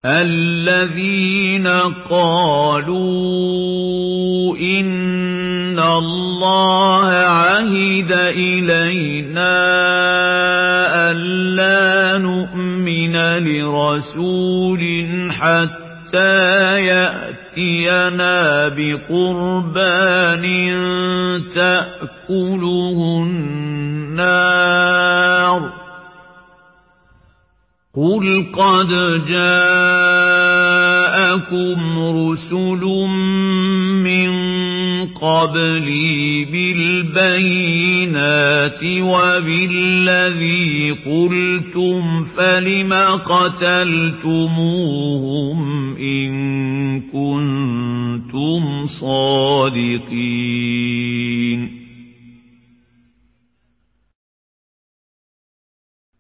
الذين قالوا إن الله عهد إلينا ألا نؤمن لرسول حتى يأتينا بقربان تأكله النار قل قد جاءكم رسل من قبلي بالبينات وبالذي قلتم فلم قتلتموهم إن كنتم صادقين